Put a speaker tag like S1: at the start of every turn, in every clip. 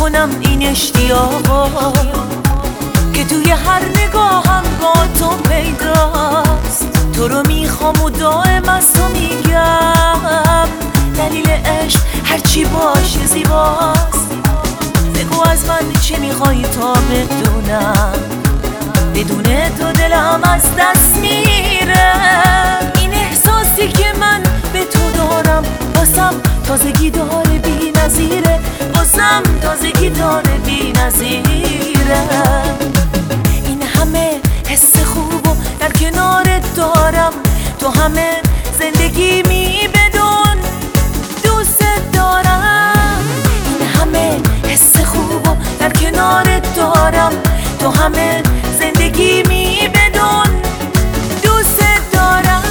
S1: کنم این اشتیاقا که توی هر نگاهم با تو پیداست. تو رو میخوام و دائم از تو میگم دلیل عشق هرچی باشه زیباست. بگو از من چه میخوای تا بدونم، بدون تو دلم از دست میره. این احساسی که من به تو دارم بازم تازگی داره بی نظیره، بازم تازگی داره بی نظیره. این همه حس خوب و در کنارت دارم، تو همه زندگی می بدون دوست دارم. این همه حس خوب و در کنارت دارم، تو همه زندگی می بدون دوست دارم.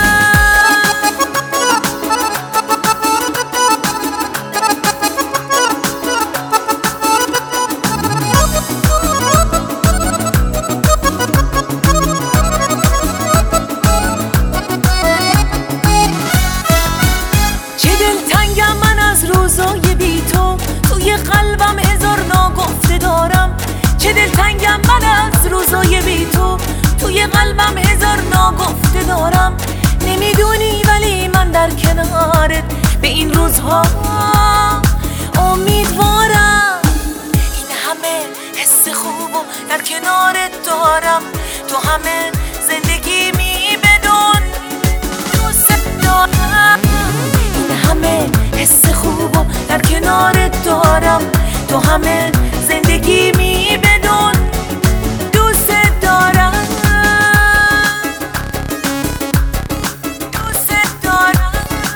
S1: چه دلتنگم من از روزای بی تو، توی قلبم هزار ناگفته دارم. چه دلتنگم من از روزای بی تو، توی قلبم هزار ناگفته دارم. نمیدونی ولی من در کنارت به این روزها امیدوارم. این همه حس خوب و در کنارت دارم، تو همه زندگی می بدون دوست دارم. این همه حس خوب و در کنارت دارم، تو همه زندگی می بدون دوست دارم. دوست دارم.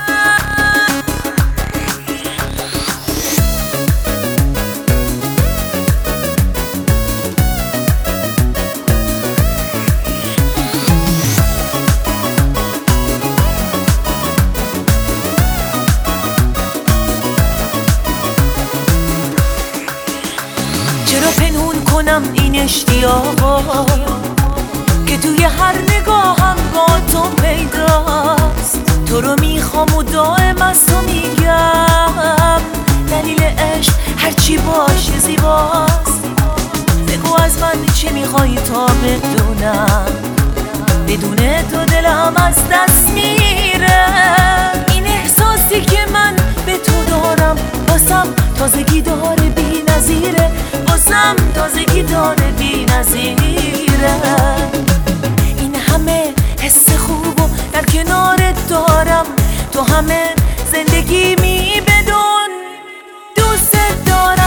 S1: چرا پنهون کنم این اشتیاقا که توی هر نگاهم با تو پیداست. تو رو میخوام و دائم از تو میگم دلیل عشق هرچی باشه زیباست. بگو از من چه میخوای تا بدونم، بدون تو دلم از دست میره. این احساسی که من به تو دارم بازم تازگی داره بی نظیره، بازم تازگی داره بی نظیره. این همه حس خوب و در کنارت دارم، تو همه زندگی می بدون دوست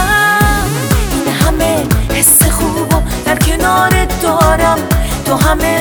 S1: دارم. این همه حس خوب و در کنارت دارم، تو همه